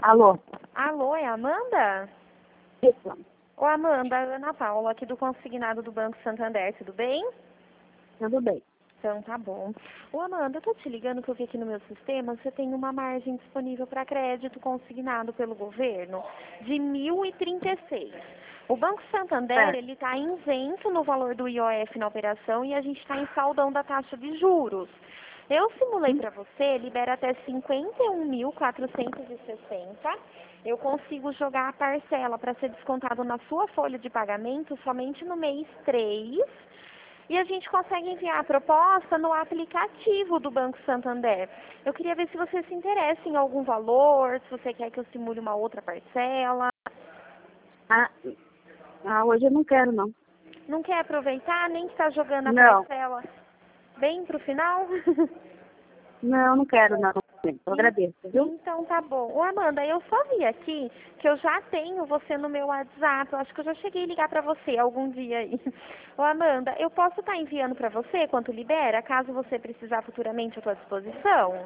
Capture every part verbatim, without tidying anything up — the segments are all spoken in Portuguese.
Alô? Alô, é a Amanda? Isso. Ô, Amanda, Ana Paula, aqui do Consignado do Banco Santander, tudo bem? Tudo bem. Então, tá bom. Ô, Amanda, eu tô te ligando que eu vi aqui no meu sistema, você tem uma margem disponível para crédito consignado pelo governo de mil e trinta e seis. O Banco Santander, É. ele está isento no valor do I O F na operação e a gente está em saldão da taxa de juros. Eu simulei para você, libera até cinquenta e um mil quatrocentos e sessenta. Eu consigo jogar a parcela para ser descontado na sua folha de pagamento somente no mês três. E a gente consegue enviar a proposta no aplicativo do Banco Santander. Eu queria ver se você se interessa em algum valor, se você quer que eu simule uma outra parcela. Ah, ah, hoje eu não quero, não. Não quer aproveitar, nem que está jogando a Não. parcela bem pro final? Não, não quero, não. Eu agradeço, viu? Então tá bom. Ô, Amanda, eu só vi aqui que eu já tenho você no meu WhatsApp. Eu acho que eu já cheguei a ligar pra você algum dia aí. Ô, Amanda, eu posso estar enviando pra você quanto libera, caso você precisar futuramente à sua disposição?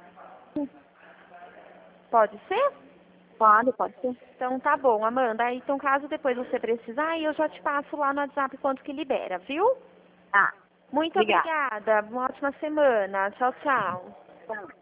Pode ser? Pode, pode ser. Então tá bom, Amanda. Aí, então caso depois você precisar, eu já te passo lá no WhatsApp quanto que libera, viu? Ah, Muito obrigada. obrigada. Uma ótima semana. Tchau, tchau. Tá.